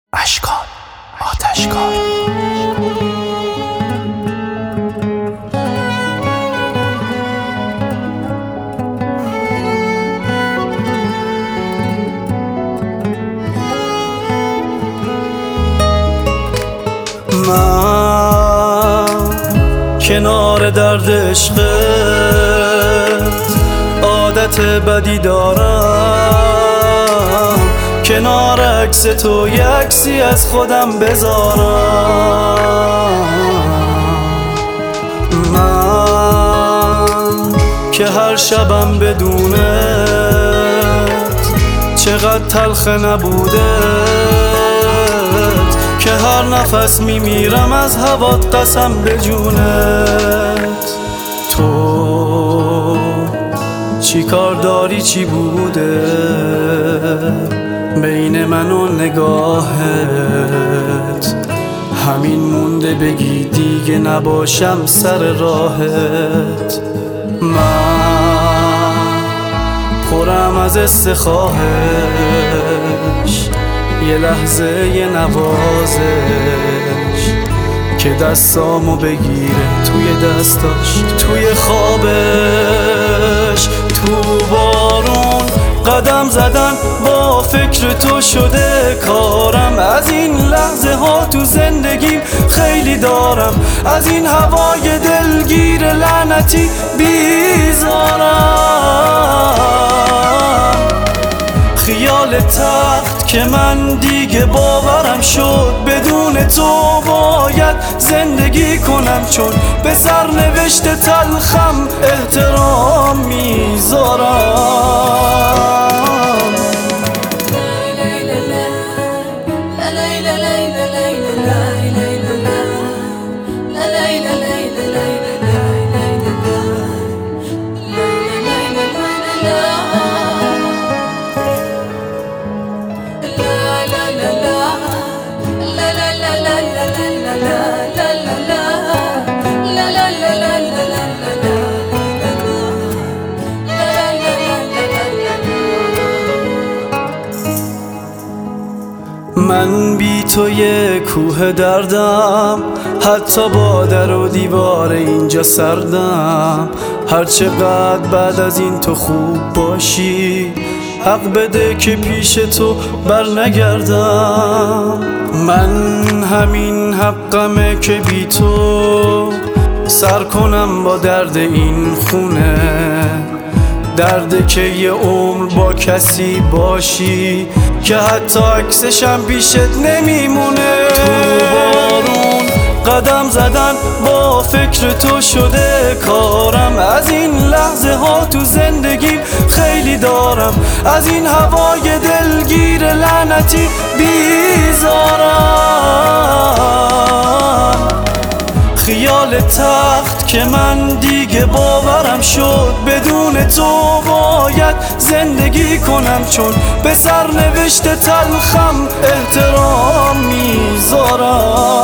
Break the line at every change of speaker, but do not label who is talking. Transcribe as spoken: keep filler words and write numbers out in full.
اشکان آتشکار.
من کنار درد عشقت عادت بدی دارم، کنار عکس تو یک عکسی از خودم بذارم. من که هر شبم بدونت چقدر تلخ نبودت، که هر نفس میمیرم از هوات قسم به جونت. تو چی کار داری چی بوده بین من و نگاهت؟ همین مونده بگی دیگه نباشم سر راهت. من پرم از استخواهش، یه لحظه یه نوازش که دستامو بگیره توی دستاش، توی خوابش. تو بارون قدم زدن با فکر تو شده کارم، از این لحظه ها تو زندگیم خیلی دارم، از این هوای دلگیر لعنتی بیزارم. خیال تخت که من دیگه باورم شد بدون تو باید زندگی کنم، چون به سرنوشت تلخم احترام میذارم. من بی تو یه کوه دردم، حتی با در و دیوار اینجا سردم. هرچقدر بعد از این تو خوب باشی حق بده که پیش تو بر نگردم. من همین حقمه که بی تو سر کنم با درد این خونه، درد که یه عمر با کسی باشی که حتی عکسشم پیشت نمیمونه. تو بارون قدم زدن با فکر تو شده کارم، از این لحظه ها تو زندگی خیلی دارم، از این هوای دلگیر لعنتی بیزارم. خیال تخت که من دیگه باورم شد بدون تو باید زندگی کنم، چون به سرنوشت تلخم احترام میذارم.